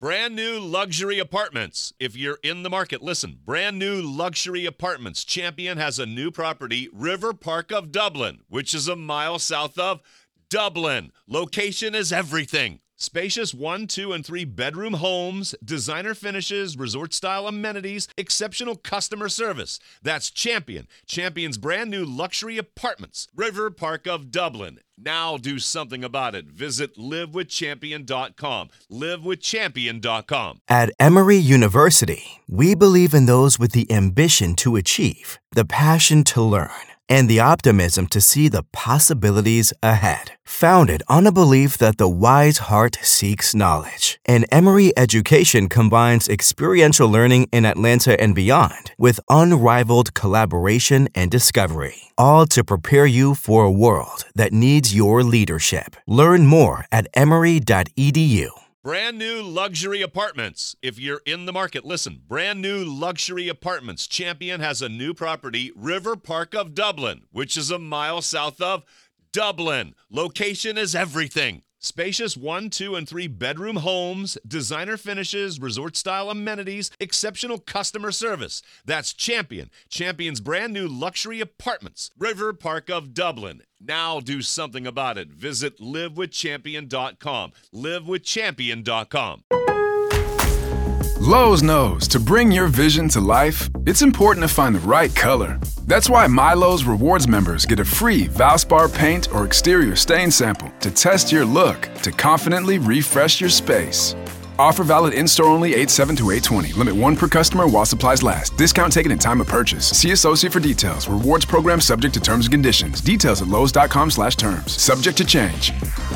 Brand new luxury apartments. If you're in the market, listen. Brand new luxury apartments. Champion has a new property, River Park of Dublin, which is a mile south of Dublin. Location is everything. Spacious 1, 2, and 3 bedroom homes, designer finishes, resort-style amenities, exceptional customer service. That's Champion. Champion's brand new luxury apartments, River Park of Dublin. Now do something about it. Visit livewithchampion.com. Livewithchampion.com. At Emory University, we believe in those with the ambition to achieve, the passion to learn, and the optimism to see the possibilities ahead. Founded on a belief that the wise heart seeks knowledge, and Emory education combines experiential learning in Atlanta and beyond with unrivaled collaboration and discovery, all to prepare you for a world that needs your leadership. Learn more at emory.edu. Brand new luxury apartments. If you're in the market, listen. Brand new luxury apartments. Champion has a new property, River Park of Dublin, which is a mile south of Dublin. Location is everything. Spacious 1, 2, and 3 bedroom homes, designer finishes, resort-style amenities, exceptional customer service. That's Champion. Champion's brand new luxury apartments, River Park of Dublin. Now do something about it. Visit livewithchampion.com. Livewithchampion.com. Lowe's knows to bring your vision to life, it's important to find the right color. That's why MyLowe's Rewards members get a free Valspar paint or exterior stain sample to test your look to confidently refresh your space. Offer valid in-store only 8/7 to 8/20. Limit 1 per customer while supplies last. Discount taken at time of purchase. See associate for details. Rewards program subject to terms and conditions. Details at lowes.com/terms. Subject to change.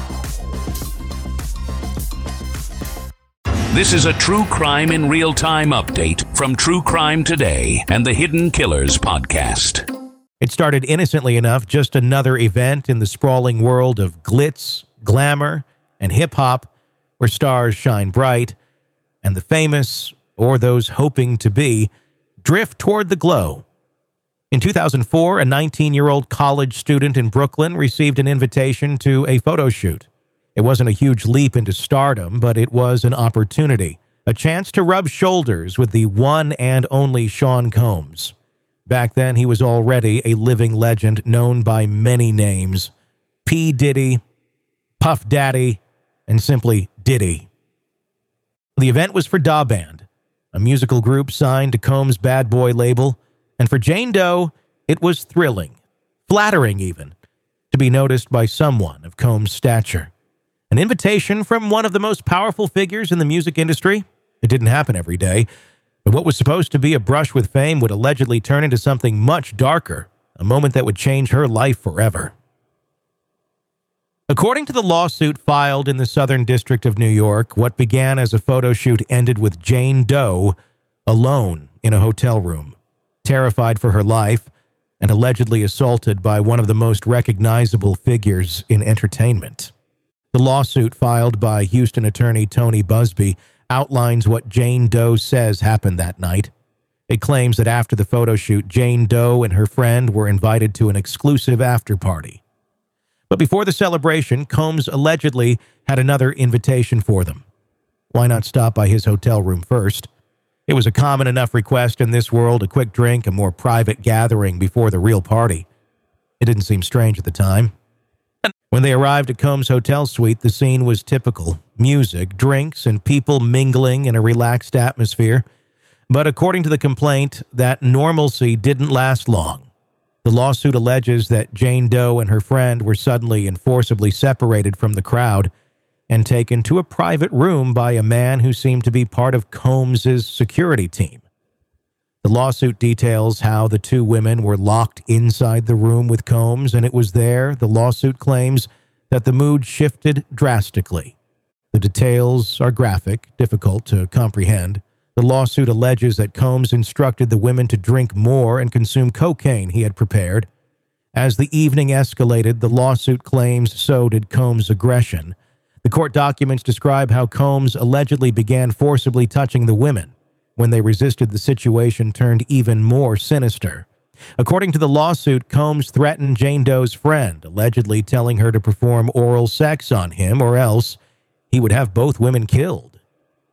This is a true crime in real time update from True Crime Today and the Hidden Killers podcast. It started innocently enough, just another event in the sprawling world of glitz, glamour, and hip-hop, where stars shine bright, and the famous, or those hoping to be, drift toward the glow. In 2004, a 19-year-old college student in Brooklyn received an invitation to a photo shoot. It wasn't a huge leap into stardom, but it was an opportunity, a chance to rub shoulders with the one and only Sean Combs. Back then, he was already a living legend known by many names: P. Diddy, Puff Daddy, and simply Diddy. The event was for Da Band, a musical group signed to Combs' Bad Boy label, and for Jane Doe, it was thrilling, flattering even, to be noticed by someone of Combs' stature. An invitation from one of the most powerful figures in the music industry. It didn't happen every day, but what was supposed to be a brush with fame would allegedly turn into something much darker, a moment that would change her life forever. According to the lawsuit filed in the Southern District of New York, what began as a photo shoot ended with Jane Doe alone in a hotel room, terrified for her life, and allegedly assaulted by one of the most recognizable figures in entertainment. The lawsuit filed by Houston attorney Tony Busby outlines what Jane Doe says happened that night. It claims that after the photo shoot, Jane Doe and her friend were invited to an exclusive after-party. But before the celebration, Combs allegedly had another invitation for them. Why not stop by his hotel room first? It was a common enough request in this world, a quick drink, a more private gathering before the real party. It didn't seem strange at the time. When they arrived at Combs' hotel suite, the scene was typical: music, drinks, and people mingling in a relaxed atmosphere. But according to the complaint, that normalcy didn't last long. The lawsuit alleges that Jane Doe and her friend were suddenly and forcibly separated from the crowd and taken to a private room by a man who seemed to be part of Combs' security team. The lawsuit details how the two women were locked inside the room with Combs, and it was there, the lawsuit claims, that the mood shifted drastically. The details are graphic, difficult to comprehend. The lawsuit alleges that Combs instructed the women to drink more and consume cocaine he had prepared. As the evening escalated, the lawsuit claims so did Combs' aggression. The court documents describe how Combs allegedly began forcibly touching the women. When they resisted, the situation turned even more sinister. According to the lawsuit, Combs threatened Jane Doe's friend, allegedly telling her to perform oral sex on him or else he would have both women killed.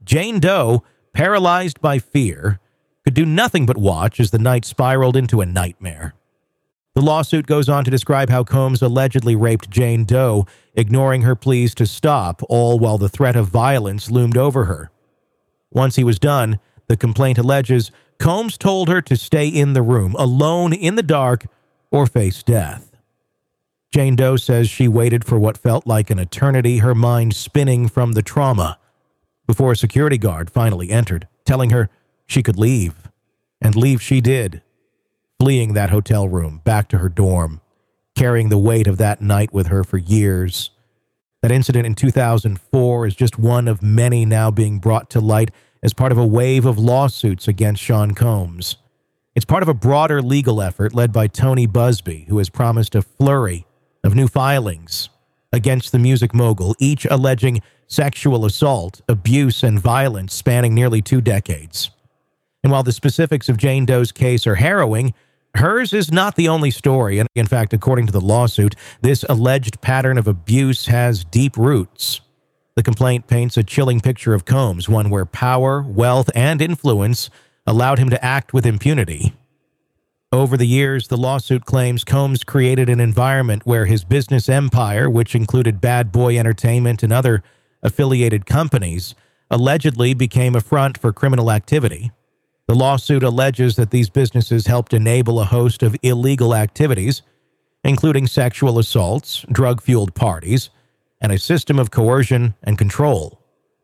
Jane Doe, paralyzed by fear, could do nothing but watch as the night spiraled into a nightmare. The lawsuit goes on to describe how Combs allegedly raped Jane Doe, ignoring her pleas to stop, all while the threat of violence loomed over her. Once he was done, the complaint alleges Combs told her to stay in the room, alone in the dark, or face death. Jane Doe says she waited for what felt like an eternity, her mind spinning from the trauma, before a security guard finally entered, telling her she could leave. And leave she did, fleeing that hotel room back to her dorm, carrying the weight of that night with her for years. That incident in 2004 is just one of many now being brought to light as part of a wave of lawsuits against Sean Combs. It's part of a broader legal effort led by Tony Busby, who has promised a flurry of new filings against the music mogul, each alleging sexual assault, abuse, and violence spanning nearly 2 decades. And while the specifics of Jane Doe's case are harrowing, hers is not the only story. And in fact, according to the lawsuit, this alleged pattern of abuse has deep roots. The complaint paints a chilling picture of Combs, one where power, wealth, and influence allowed him to act with impunity. Over the years, the lawsuit claims Combs created an environment where his business empire, which included Bad Boy Entertainment and other affiliated companies, allegedly became a front for criminal activity. The lawsuit alleges that these businesses helped enable a host of illegal activities, including sexual assaults, drug-fueled parties, and a system of coercion and control.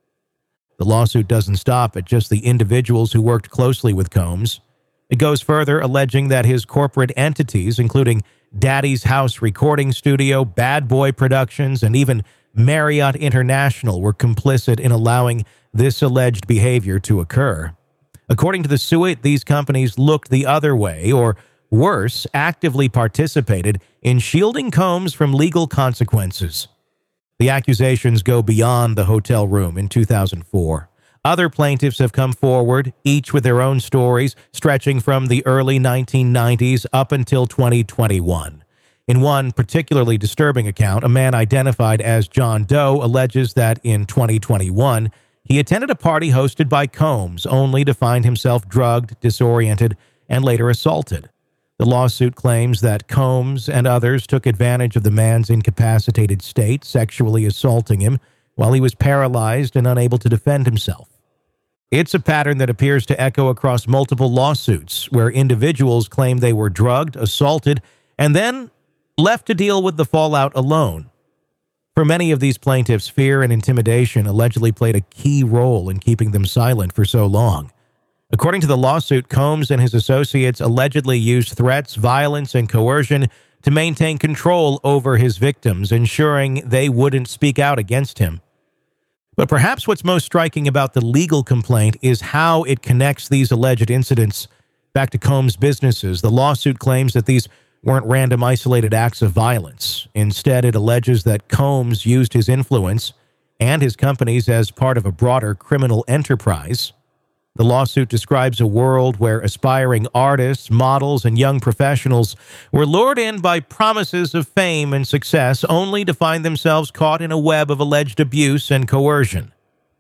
The lawsuit doesn't stop at just the individuals who worked closely with Combs. It goes further, alleging that his corporate entities, including Daddy's House Recording Studio, Bad Boy Productions, and even Marriott International, were complicit in allowing this alleged behavior to occur. According to the suit, these companies looked the other way, or worse, actively participated in shielding Combs from legal consequences. The accusations go beyond the hotel room in 2004. Other plaintiffs have come forward, each with their own stories, stretching from the early 1990s up until 2021. In one particularly disturbing account, a man identified as John Doe alleges that in 2021, he attended a party hosted by Combs, only to find himself drugged, disoriented, and later assaulted. The lawsuit claims that Combs and others took advantage of the man's incapacitated state, sexually assaulting him while he was paralyzed and unable to defend himself. It's a pattern that appears to echo across multiple lawsuits, where individuals claim they were drugged, assaulted, and then left to deal with the fallout alone. For many of these plaintiffs, fear and intimidation allegedly played a key role in keeping them silent for so long. According to the lawsuit, Combs and his associates allegedly used threats, violence, and coercion to maintain control over his victims, ensuring they wouldn't speak out against him. But perhaps what's most striking about the legal complaint is how it connects these alleged incidents back to Combs' businesses. The lawsuit claims that these weren't random, isolated acts of violence. Instead, it alleges that Combs used his influence and his companies as part of a broader criminal enterprise. The lawsuit describes a world where aspiring artists, models, and young professionals were lured in by promises of fame and success, only to find themselves caught in a web of alleged abuse and coercion.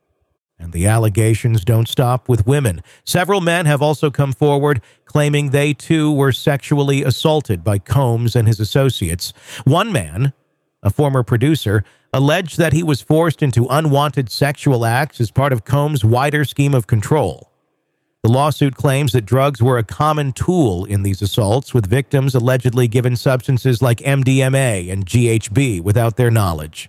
And the allegations don't stop with women. Several men have also come forward claiming they too were sexually assaulted by Combs and his associates. One man, a former producer, alleged that he was forced into unwanted sexual acts as part of Combs' wider scheme of control. The lawsuit claims that drugs were a common tool in these assaults, with victims allegedly given substances like MDMA and GHB without their knowledge.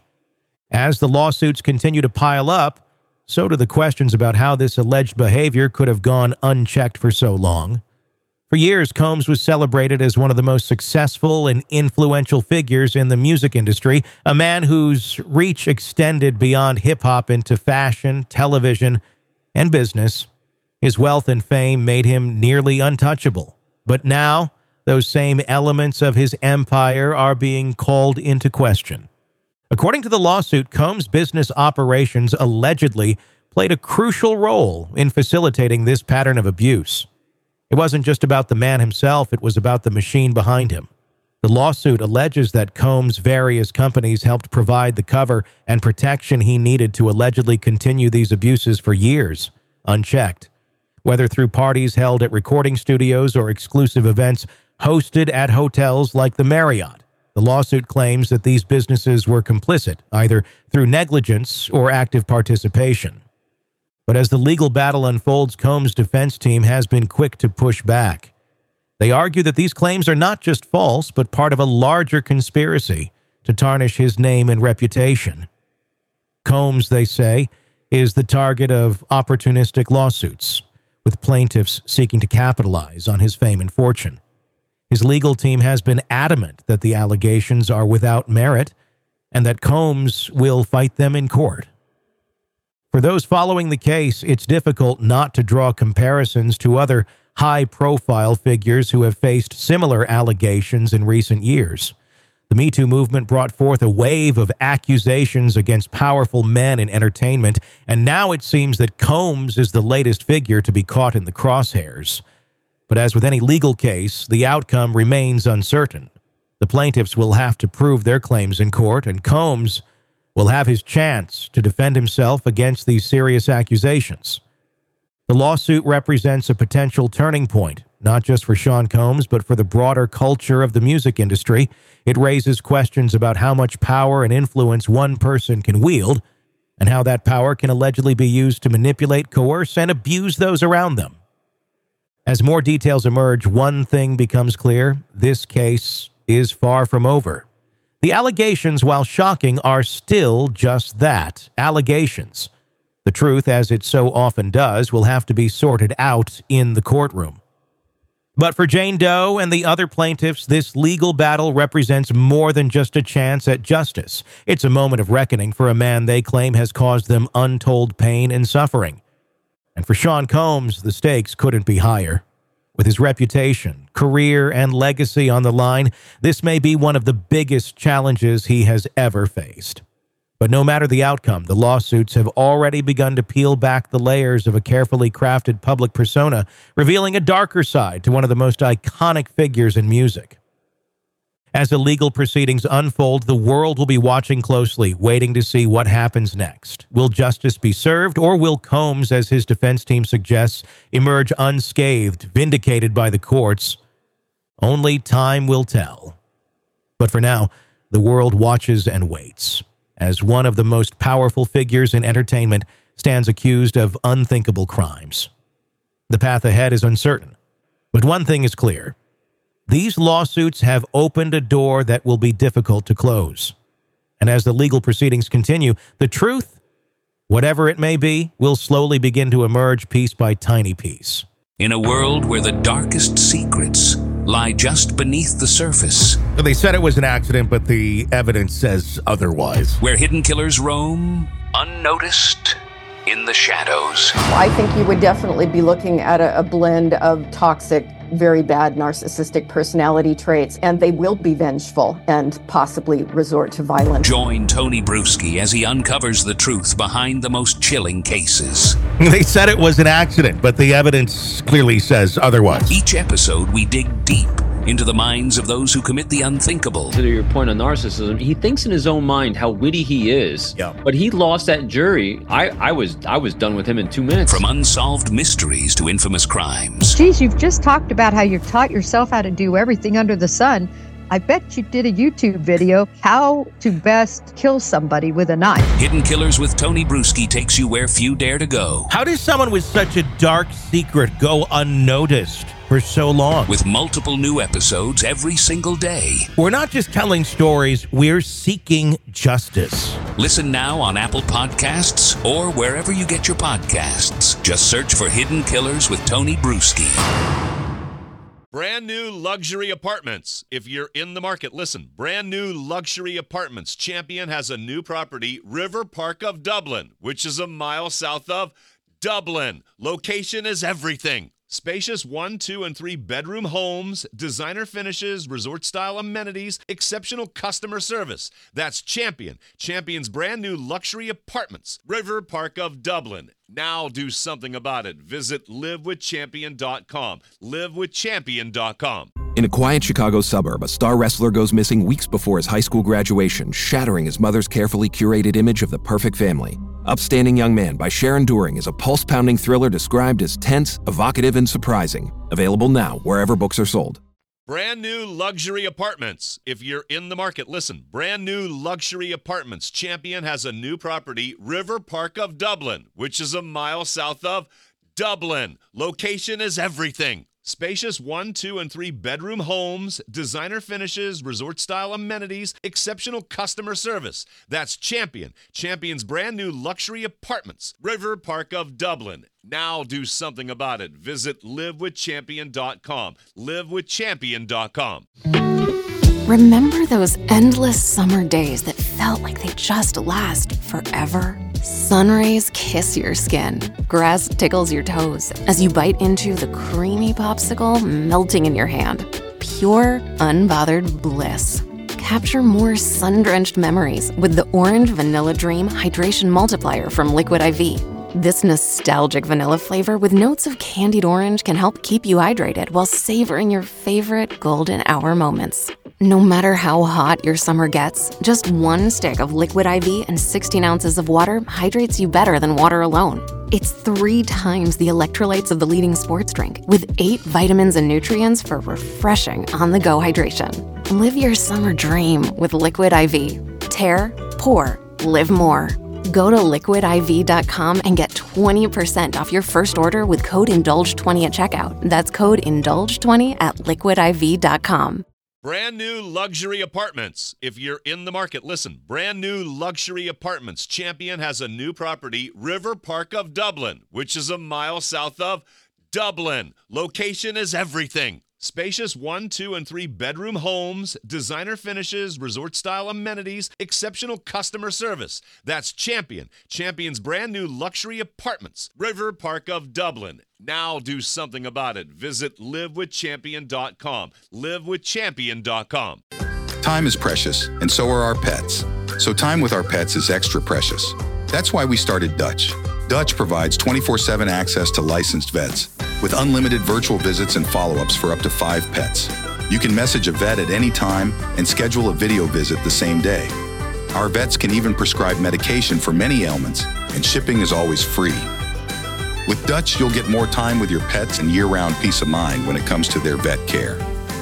As the lawsuits continue to pile up, so do the questions about how this alleged behavior could have gone unchecked for so long. For years, Combs was celebrated as one of the most successful and influential figures in the music industry, a man whose reach extended beyond hip-hop into fashion, television, and business. His wealth and fame made him nearly untouchable. But now, those same elements of his empire are being called into question. According to the lawsuit, Combs' business operations allegedly played a crucial role in facilitating this pattern of abuse. It wasn't just about the man himself, it was about the machine behind him. The lawsuit alleges that Combs' various companies helped provide the cover and protection he needed to allegedly continue these abuses for years, unchecked, whether through parties held at recording studios or exclusive events hosted at hotels like the Marriott. The lawsuit claims that these businesses were complicit, either through negligence or active participation. But as the legal battle unfolds, Combs' defense team has been quick to push back. They argue that these claims are not just false, but part of a larger conspiracy to tarnish his name and reputation. Combs, they say, is the target of opportunistic lawsuits, with plaintiffs seeking to capitalize on his fame and fortune. His legal team has been adamant that the allegations are without merit and that Combs will fight them in court. For those following the case, it's difficult not to draw comparisons to other high-profile figures who have faced similar allegations in recent years. The Me Too movement brought forth a wave of accusations against powerful men in entertainment, and now it seems that Combs is the latest figure to be caught in the crosshairs. But as with any legal case, the outcome remains uncertain. The plaintiffs will have to prove their claims in court, and Combs will have his chance to defend himself against these serious accusations. The lawsuit represents a potential turning point, not just for Sean Combs, but for the broader culture of the music industry. It raises questions about how much power and influence one person can wield, and how that power can allegedly be used to manipulate, coerce, and abuse those around them. As more details emerge, one thing becomes clear: this case is far from over. The allegations, while shocking, are still just that, allegations. The truth, as it so often does, will have to be sorted out in the courtroom. But for Jane Doe and the other plaintiffs, this legal battle represents more than just a chance at justice. It's a moment of reckoning for a man they claim has caused them untold pain and suffering. And for Sean Combs, the stakes couldn't be higher. With his reputation, career, and legacy on the line, this may be one of the biggest challenges he has ever faced. But no matter the outcome, the lawsuits have already begun to peel back the layers of a carefully crafted public persona, revealing a darker side to one of the most iconic figures in music. As the legal proceedings unfold, the world will be watching closely, waiting to see what happens next. Will justice be served, or will Combs, as his defense team suggests, emerge unscathed, vindicated by the courts? Only time will tell. But for now, the world watches and waits, as one of the most powerful figures in entertainment stands accused of unthinkable crimes. The path ahead is uncertain, but one thing is clear: these lawsuits have opened a door that will be difficult to close. And as the legal proceedings continue, the truth, whatever it may be, will slowly begin to emerge piece by tiny piece. In a world where the darkest secrets lie just beneath the surface, They said it was an accident, but the evidence says otherwise. where hidden killers roam unnoticed in the shadows. I think you would definitely be looking at a blend of toxic, very bad narcissistic personality traits, and they will be vengeful and possibly resort to violence. Join Tony Bruschi as he uncovers the truth behind the most chilling cases. They said it was an accident, but the evidence clearly says otherwise. Each episode, we dig deep into the minds of those who commit the unthinkable. To your point on narcissism, he thinks in his own mind how witty he is. Yeah. But he lost that jury. I was done with him in 2 minutes. From unsolved mysteries to infamous crimes. Geez, you've just talked about how you've taught yourself how to do everything under the sun. I bet you did a YouTube video, how to best kill somebody with a knife. Hidden Killers with Tony Bruschi takes you where few dare to go. How does someone with such a dark secret go unnoticed for so long? With multiple new episodes every single day. We're not just telling stories, we're seeking justice. Listen now on Apple Podcasts or wherever you get your podcasts. Just search for Hidden Killers with Tony Bruschi. Brand new luxury apartments. If you're in the market, listen. Brand new luxury apartments. Champion has a new property, River Park of Dublin, which is a mile south of Dublin. Location is everything. Spacious 1, 2, and 3 bedroom homes, designer finishes, resort-style amenities, exceptional customer service. That's Champion. Champion's brand new luxury apartments, River Park of Dublin. Now do something about it. Visit livewithchampion.com. livewithchampion.com. In a quiet Chicago suburb, a star wrestler goes missing weeks before his high school graduation, shattering his mother's carefully curated image of the perfect family. Upstanding Young Man by Sharon Doering is a pulse-pounding thriller described as tense, evocative, and surprising. Available now wherever books are sold. Brand new luxury apartments. If you're in the market, listen. Brand new luxury apartments. Champion has a new property, River Park of Dublin, which is a mile south of Dublin. Location is everything. Spacious 1, 2, and 3 bedroom homes, designer finishes, resort-style amenities, exceptional customer service. That's Champion. Champion's brand new luxury apartments, River Park of Dublin. Now do something about it. Visit livewithchampion.com. Livewithchampion.com. Remember those endless summer days that felt like they just last forever? Sun rays kiss your skin. Grass tickles your toes as you bite into the creamy popsicle melting in your hand. Pure, unbothered bliss. Capture more sun-drenched memories with the Orange Vanilla Dream Hydration Multiplier from Liquid IV. This nostalgic vanilla flavor with notes of candied orange can help keep you hydrated while savoring your favorite golden hour moments. No matter how hot your summer gets, just one stick of Liquid IV and 16 ounces of water hydrates you better than water alone. It's 3 times the electrolytes of the leading sports drink, with 8 vitamins and nutrients for refreshing on-the-go hydration. Live your summer dream with Liquid IV. Tear, pour, live more. Go to liquidiv.com and get 20% off your first order with code INDULGE20 at checkout. That's code INDULGE20 at liquidiv.com. Brand new luxury apartments. If you're in the market, listen. Brand new luxury apartments. Champion has a new property, River Park of Dublin, which is a mile south of Dublin. Location is everything. Spacious 1, 2, and 3 bedroom homes, designer finishes, resort-style amenities, exceptional customer service. That's Champion. Champion's brand new luxury apartments, River Park of Dublin. Now do something about it. Visit livewithchampion.com. Livewithchampion.com. Time is precious, and so are our pets. So time with our pets is extra precious. That's why we started Dutch. Dutch provides 24/7 access to licensed vets with unlimited virtual visits and follow-ups for up to 5 pets. You can message a vet at any time and schedule a video visit the same day. Our vets can even prescribe medication for many ailments, and shipping is always free. With Dutch, you'll get more time with your pets and year-round peace of mind when it comes to their vet care.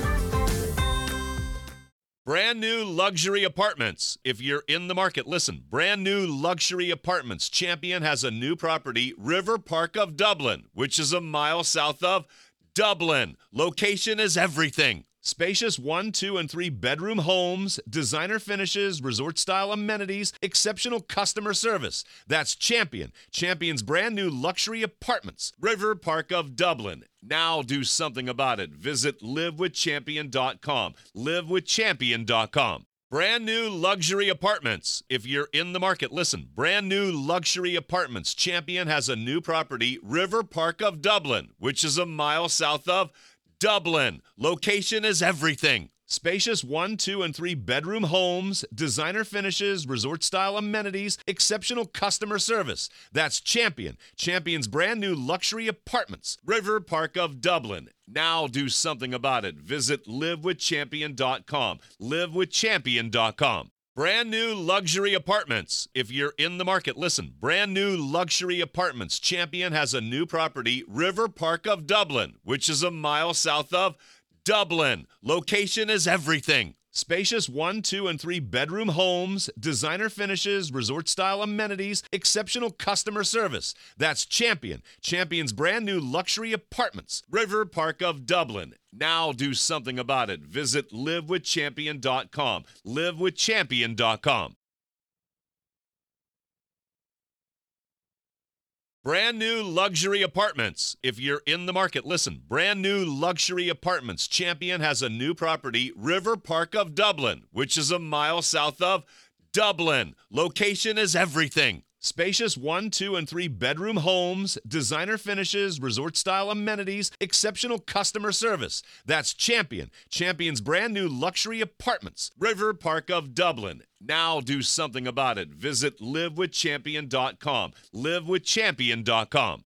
Brand new luxury apartments. If you're in the market, listen. Brand new luxury apartments. Champion has a new property, River Park of Dublin, which is a mile south of Dublin. Location is everything. Spacious 1, 2, and 3 bedroom homes, designer finishes, resort-style amenities, exceptional customer service. That's Champion. Champion's brand new luxury apartments, River Park of Dublin. Now do something about it. Visit livewithchampion.com. Livewithchampion.com. Brand new luxury apartments. If you're in the market, listen. Brand new luxury apartments. Champion has a new property, River Park of Dublin, which is a mile south of Dublin. Location is everything. Spacious 1, 2, and 3 bedroom homes, designer finishes, resort-style amenities, exceptional customer service. That's Champion. Champion's brand new luxury apartments, River Park of Dublin. Now do something about it. Visit livewithchampion.com. Livewithchampion.com. Brand new luxury apartments. If you're in the market, listen. Brand new luxury apartments. Champion has a new property, River Park of Dublin, which is a mile south of Dublin. Location is everything. Spacious 1, 2, and 3 bedroom homes, designer finishes, resort-style amenities, exceptional customer service. That's Champion. Champion's brand new luxury apartments, River Park of Dublin. Now do something about it. Visit livewithchampion.com. Livewithchampion.com. Brand new luxury apartments. If you're in the market, listen. Brand new luxury apartments. Champion has a new property, River Park of Dublin, which is a mile south of Dublin. Location is everything. Spacious 1, 2, and 3 bedroom homes, designer finishes, resort-style amenities, exceptional customer service. That's Champion. Champion's brand new luxury apartments, River Park of Dublin. Now do something about it. Visit livewithchampion.com. Livewithchampion.com.